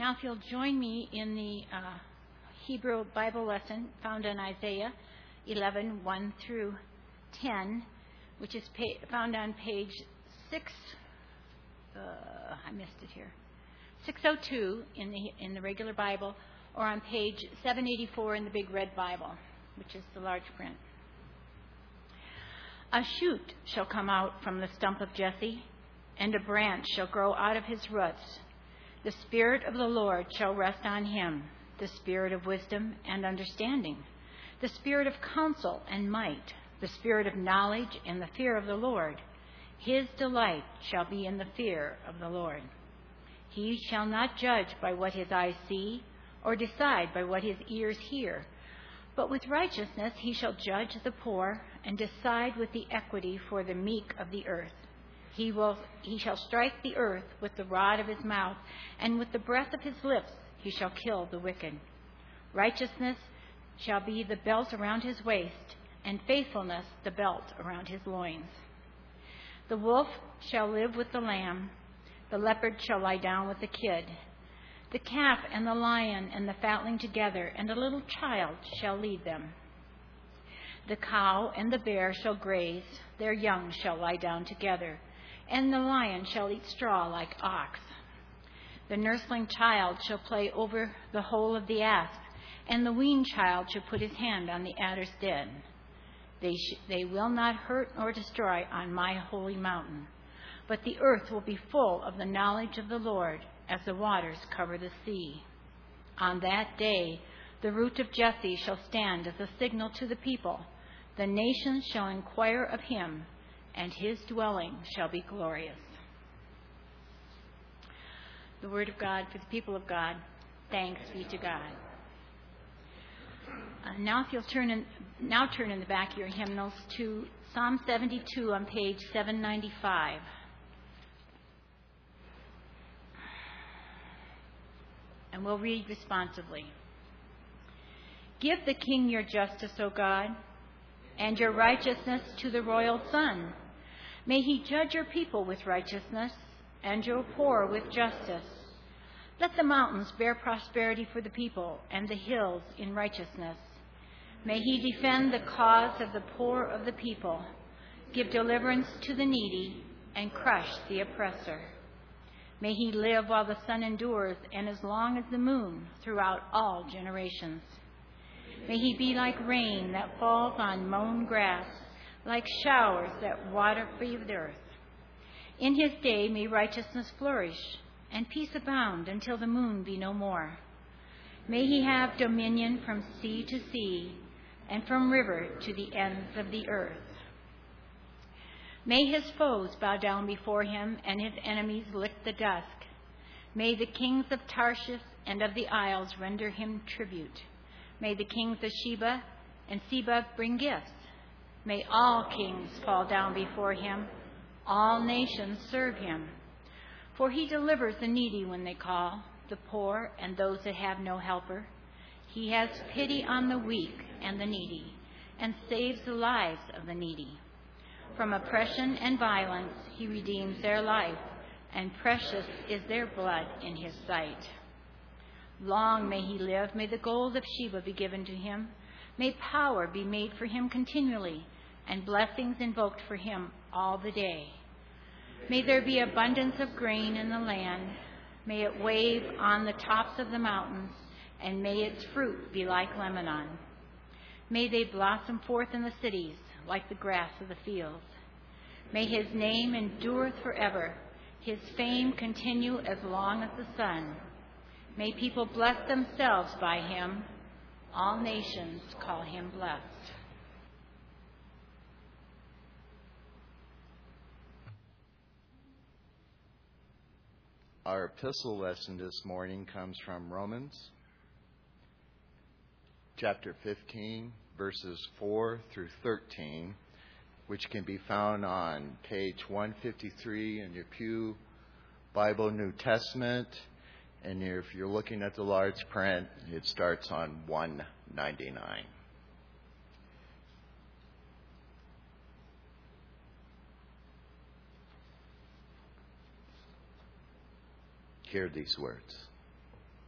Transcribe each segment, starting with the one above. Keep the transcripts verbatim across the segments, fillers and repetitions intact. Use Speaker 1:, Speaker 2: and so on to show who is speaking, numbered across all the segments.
Speaker 1: Now, if you'll join me in the uh, Hebrew Bible lesson found in Isaiah eleven, one through ten, which is pa- found on page six. Uh, I missed it here. six oh two in the in the regular Bible, or on page seven eighty-four in the big red Bible, which is the large print. A shoot shall come out from the stump of Jesse, and a branch shall grow out of his roots. The Spirit of the Lord shall rest on him, the Spirit of wisdom and understanding, the Spirit of counsel and might, the Spirit of knowledge and the fear of the Lord. His delight shall be in the fear of the Lord. He shall not judge by what his eyes see, or decide by what his ears hear, but with righteousness he shall judge the poor, and decide with the equity for the meek of the earth. He will, he shall strike the earth with the rod of his mouth, and with the breath of his lips he shall kill the wicked. Righteousness shall be the belt around his waist, and faithfulness the belt around his loins. The wolf shall live with the lamb, the leopard shall lie down with the kid. The calf and the lion and the fatling together, and a little child shall lead them. The cow and the bear shall graze, their young shall lie down together, and the lion shall eat straw like ox. The nursling child shall play over the hole of the asp, and the weaned child shall put his hand on the adder's den. They, sh- they will not hurt nor destroy on my holy mountain, but the earth will be full of the knowledge of the Lord as the waters cover the sea. On that day, the root of Jesse shall stand as a signal to the people. The nations shall inquire of him, and his dwelling shall be glorious. The word of God for the people of God. Thanks be to God. Uh, now, if you'll turn in, now turn in the back of your hymnals to Psalm seventy-two on page seven ninety-five. And we'll read responsively. Give the king your justice, O God, and your righteousness to the royal son. May he judge your people with righteousness, and your poor with justice. Let the mountains bear prosperity for the people, and the hills in righteousness. May he defend the cause of the poor of the people, give deliverance to the needy, and crush the oppressor. May he live while the sun endures, and as long as the moon, throughout all generations. May he be like rain that falls on mown grass, like showers that water the earth. In his day may righteousness flourish, and peace abound until the moon be no more. May he have dominion from sea to sea, and from river to the ends of the earth. May his foes bow down before him, and his enemies lick the dust. May the kings of Tarshish and of the isles render him tribute. May the kings of Sheba and Seba bring gifts. May all kings fall down before him, all nations serve him. For he delivers the needy when they call, the poor and those that have no helper. He has pity on the weak and the needy, and saves the lives of the needy. From oppression and violence he redeems their life, and precious is their blood in his sight. Long may he live, may the gold of Sheba be given to him, may power be made for him continually, and blessings invoked for him all the day. May there be abundance of grain in the land, may it wave on the tops of the mountains, and may its fruit be like Lebanon. May they blossom forth in the cities like the grass of the fields. May his name endure forever, his fame continue as long as the sun. May people bless themselves by him. All nations call him blessed.
Speaker 2: Our epistle lesson this morning comes from Romans chapter fifteen, verses four through thirteen, which can be found on page one fifty-three in your Pew Bible New Testament. And if you're looking at the large print, it starts on one ninety-nine. Hear these words.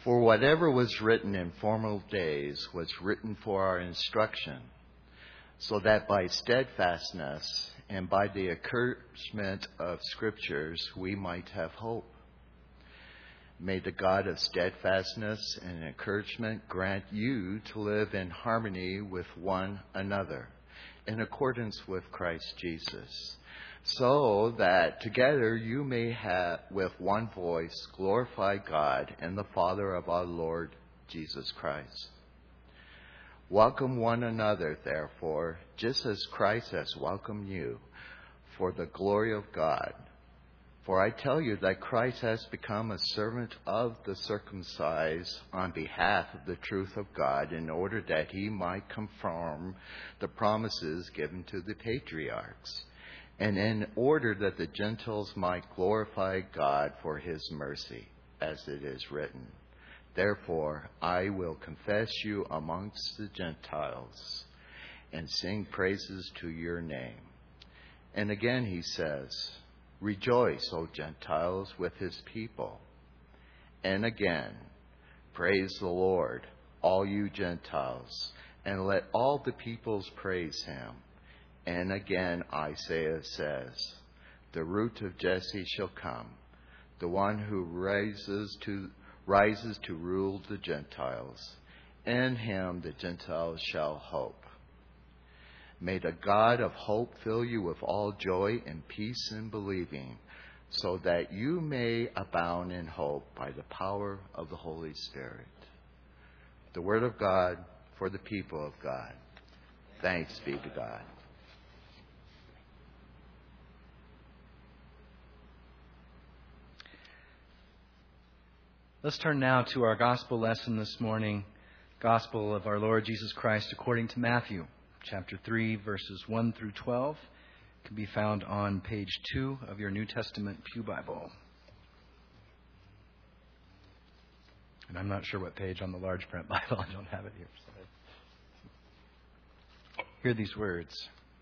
Speaker 2: For whatever was written in former days was written for our instruction, so that by steadfastness and by the encouragement of Scriptures we might have hope. May the God of steadfastness and encouragement grant you to live in harmony with one another, in accordance with Christ Jesus, so that together you may have with one voice glorify God and the Father of our Lord Jesus Christ. Welcome one another, therefore, just as Christ has welcomed you, for the glory of God. For I tell you that Christ has become a servant of the circumcised on behalf of the truth of God, in order that he might confirm the promises given to the patriarchs, and in order that the Gentiles might glorify God for his mercy, as it is written, therefore I will confess you amongst the Gentiles and sing praises to your name. And again he says, rejoice, O Gentiles, with his people. And again, praise the Lord, all you Gentiles, and let all the peoples praise him. And again Isaiah says, the root of Jesse shall come, the one who rises to rises to rule the Gentiles. In him the Gentiles shall hope. May the God of hope fill you with all joy and peace in believing, so that you may abound in hope by the power of the Holy Spirit. The word of God for the people of God. Thanks be to God.
Speaker 3: Let's turn now to our gospel lesson this morning, Gospel of our Lord Jesus Christ according to Matthew, chapter three, verses one through twelve. It can be found on page two of your New Testament Pew Bible. And I'm not sure what page on the large print Bible. I don't have it here. So hear these words.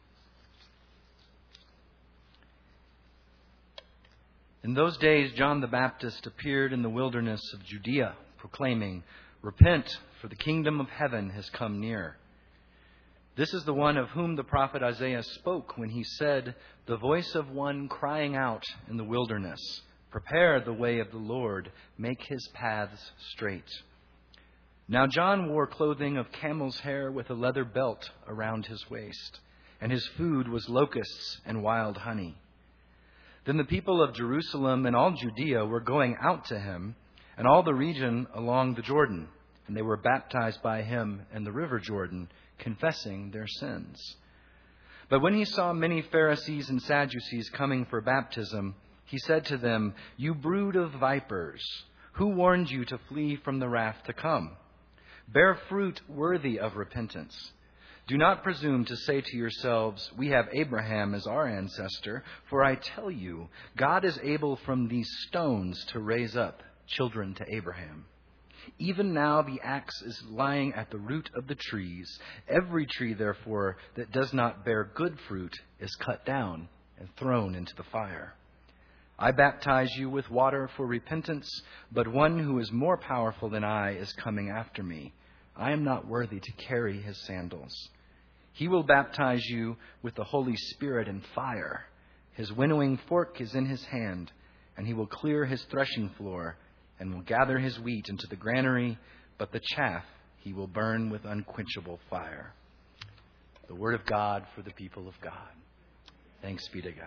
Speaker 3: In those days, John the Baptist appeared in the wilderness of Judea, proclaiming, repent, for the kingdom of heaven has come near. This is the one of whom the prophet Isaiah spoke when he said, the voice of one crying out in the wilderness, prepare the way of the Lord, make his paths straight. Now John wore clothing of camel's hair with a leather belt around his waist, and his food was locusts and wild honey. Then the people of Jerusalem and all Judea were going out to him, and all the region along the Jordan, and they were baptized by him in the river Jordan, confessing their sins. But when he saw many Pharisees and Sadducees coming for baptism, he said to them, you brood of vipers, who warned you to flee from the wrath to come? Bear fruit worthy of repentance. Do not presume to say to yourselves, we have Abraham as our ancestor, for I tell you, God is able from these stones to raise up children to Abraham. Even now the axe is lying at the root of the trees. Every tree, therefore, that does not bear good fruit is cut down and thrown into the fire. I baptize you with water for repentance, but one who is more powerful than I is coming after me. I am not worthy to carry his sandals. He will baptize you with the Holy Spirit and fire. His winnowing fork is in his hand, and he will clear his threshing floor and will gather his wheat into the granary, but the chaff he will burn with unquenchable fire. The word of God for the people of God. Thanks be to God.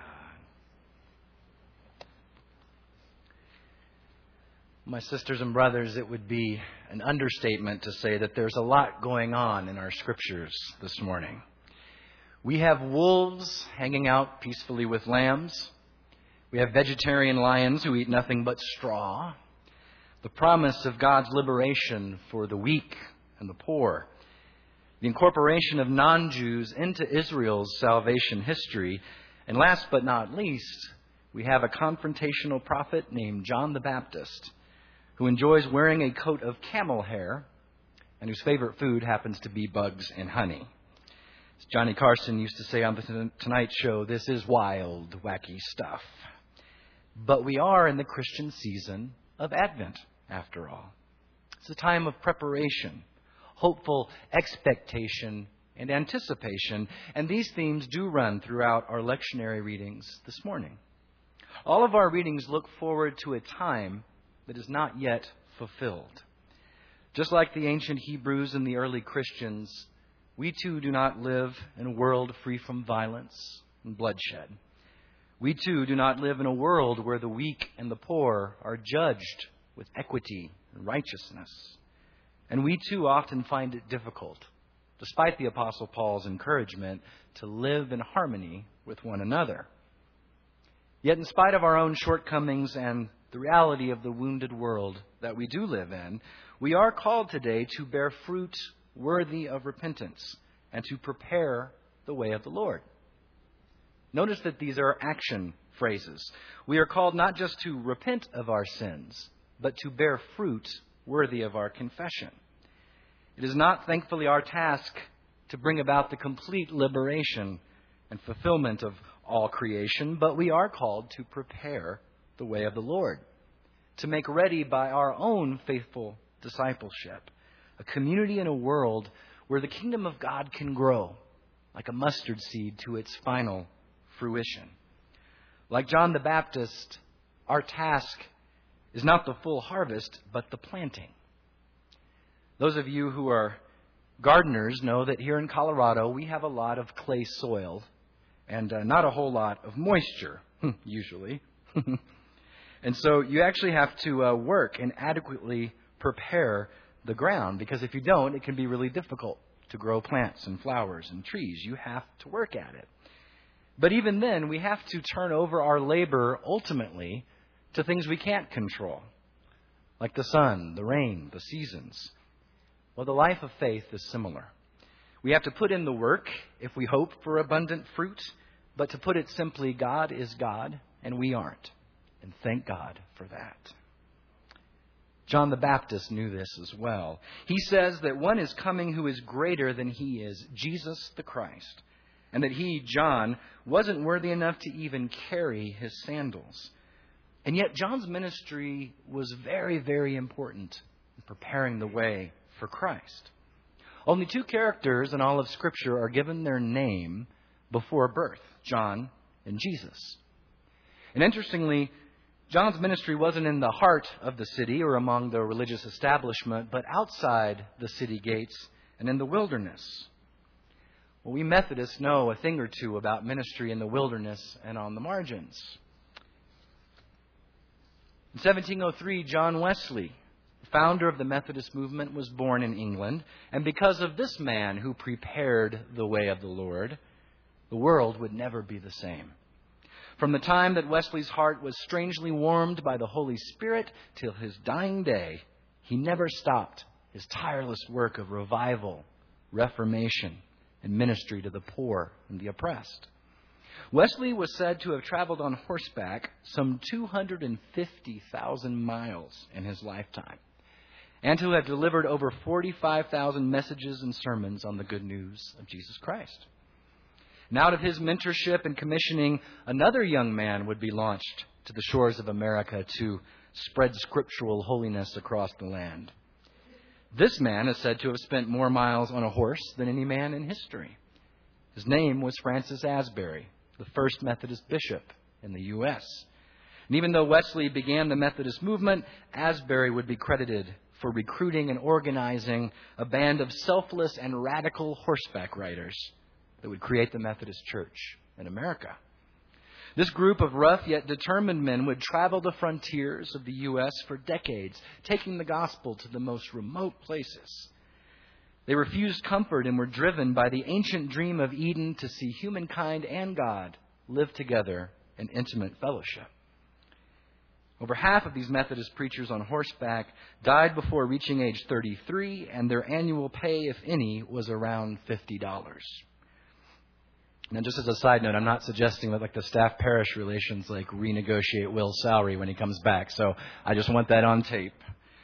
Speaker 3: My sisters and brothers, it would be an understatement to say that there's a lot going on in our scriptures this morning. We have wolves hanging out peacefully with lambs. We have vegetarian lions who eat nothing but straw. The promise of God's liberation for the weak and the poor. The incorporation of non-Jews into Israel's salvation history. And last but not least, we have a confrontational prophet named John the Baptist, who enjoys wearing a coat of camel hair and whose favorite food happens to be bugs and honey. As Johnny Carson used to say on the Tonight Show, this is wild, wacky stuff. But we are in the Christian season of Advent, after all. It's a time of preparation, hopeful expectation, and anticipation. And these themes do run throughout our lectionary readings this morning. All of our readings look forward to a time that is not yet fulfilled. Just like the ancient Hebrews and the early Christians, we too do not live in a world free from violence and bloodshed. We too do not live in a world where the weak and the poor are judged with equity and righteousness. And we too often find it difficult, despite the Apostle Paul's encouragement, to live in harmony with one another. Yet in spite of our own shortcomings and the reality of the wounded world that we do live in, we are called today to bear fruit worthy of repentance and to prepare the way of the Lord. Notice that these are action phrases. We are called not just to repent of our sins, but to bear fruit worthy of our confession. It is not, thankfully, our task to bring about the complete liberation and fulfillment of all creation, but we are called to prepare the way of the Lord, to make ready by our own faithful discipleship a community in a world where the kingdom of God can grow like a mustard seed to its final fruition. Like John the Baptist, our task is not the full harvest, but the planting. Those of you who are gardeners know that here in Colorado, we have a lot of clay soil and uh, not a whole lot of moisture, usually. And so you actually have to uh, work and adequately prepare the ground, because if you don't, it can be really difficult to grow plants and flowers and trees. You have to work at it. But even then, we have to turn over our labor ultimately to things we can't control, like the sun, the rain, the seasons. Well, the life of faith is similar. We have to put in the work if we hope for abundant fruit, but to put it simply, God is God and we aren't. And thank God for that. John the Baptist knew this as well. He says that one is coming who is greater than he is, Jesus the Christ, and that he, John, wasn't worthy enough to even carry his sandals. And yet John's ministry was very, very important in preparing the way for Christ. Only two characters in all of Scripture are given their name before birth, John and Jesus. And interestingly, John's ministry wasn't in the heart of the city or among the religious establishment, but outside the city gates and in the wilderness. Well, we Methodists know a thing or two about ministry in the wilderness and on the margins. In seventeen oh three, John Wesley, founder of the Methodist movement, was born in England. And because of this man who prepared the way of the Lord, the world would never be the same. From the time that Wesley's heart was strangely warmed by the Holy Spirit till his dying day, he never stopped his tireless work of revival, reformation, and ministry to the poor and the oppressed. Wesley was said to have traveled on horseback some two hundred fifty thousand miles in his lifetime, and to have delivered over forty-five thousand messages and sermons on the good news of Jesus Christ. And out of his mentorship and commissioning, another young man would be launched to the shores of America to spread scriptural holiness across the land. This man is said to have spent more miles on a horse than any man in history. His name was Francis Asbury, the first Methodist bishop in the U S And even though Wesley began the Methodist movement, Asbury would be credited for recruiting and organizing a band of selfless and radical horseback riders that would create the Methodist Church in America. This group of rough yet determined men would travel the frontiers of the U S for decades, taking the gospel to the most remote places. They refused comfort and were driven by the ancient dream of Eden to see humankind and God live together in intimate fellowship. Over half of these Methodist preachers on horseback died before reaching age thirty-three, and their annual pay, if any, was around fifty dollars. Now, just as a side note, I'm not suggesting that like the staff parish relations like renegotiate Will's salary when he comes back. So I just want that on tape.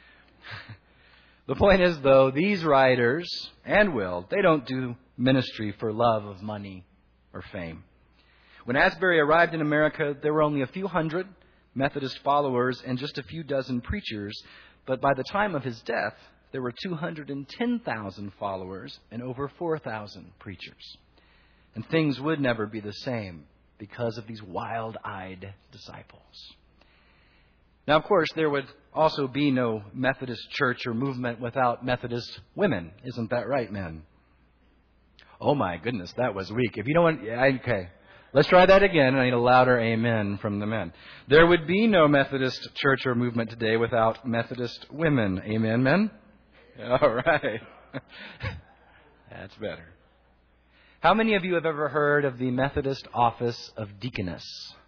Speaker 3: The point is, though, these writers and Will, they don't do ministry for love of money or fame. When Asbury arrived in America, there were only a few hundred Methodist followers and just a few dozen preachers. But by the time of his death, there were two hundred ten thousand followers and over four thousand preachers. And things would never be the same because of these wild-eyed disciples. Now, of course, there would also be no Methodist church or movement without Methodist women. Isn't that right, men? Oh, my goodness, that was weak. If you don't want... Yeah, okay. Let's try that again. I need a louder amen from the men. There would be no Methodist church or movement today without Methodist women. Amen, men? All right. That's better. How many of you have ever heard of the Methodist office of deaconess?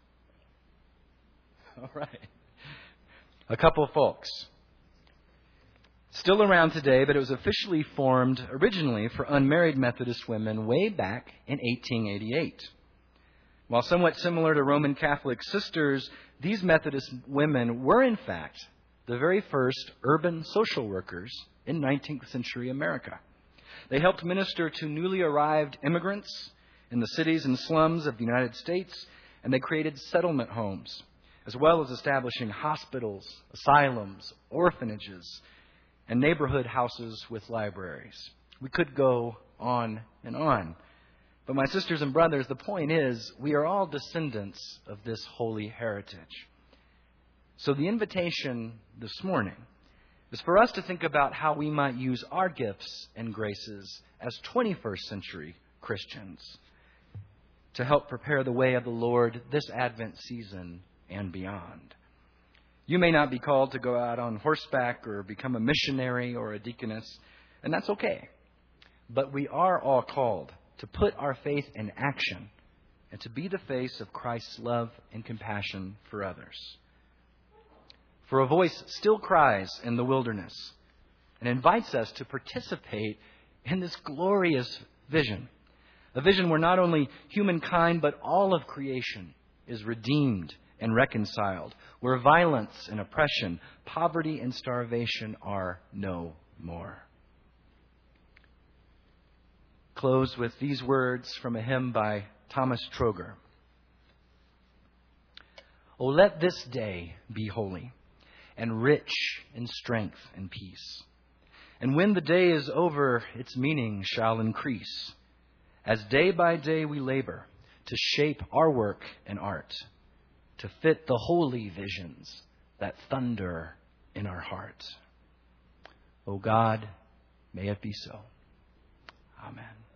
Speaker 3: All right. A couple of folks. Still around today, but it was officially formed originally for unmarried Methodist women way back in eighteen eighty-eight. While somewhat similar to Roman Catholic sisters, these Methodist women were, in fact, the very first urban social workers in nineteenth century America. They helped minister to newly arrived immigrants in the cities and slums of the United States, and they created settlement homes, as well as establishing hospitals, asylums, orphanages, and neighborhood houses with libraries. We could go on and on. But my sisters and brothers, the point is, we are all descendants of this holy heritage. So the invitation this morning is for us to think about how we might use our gifts and graces as twenty-first century Christians to help prepare the way of the Lord this Advent season and beyond. You may not be called to go out on horseback or become a missionary or a deaconess, and that's okay. But we are all called to put our faith in action and to be the face of Christ's love and compassion for others. For a voice still cries in the wilderness and invites us to participate in this glorious vision. A vision where not only humankind, but all of creation is redeemed and reconciled. Where violence and oppression, poverty and starvation are no more. Close with these words from a hymn by Thomas Troger. Oh, let this day be holy and rich in strength and peace. And when the day is over, its meaning shall increase, as day by day we labor to shape our work and art, to fit the holy visions that thunder in our heart. O God, may it be so. Amen.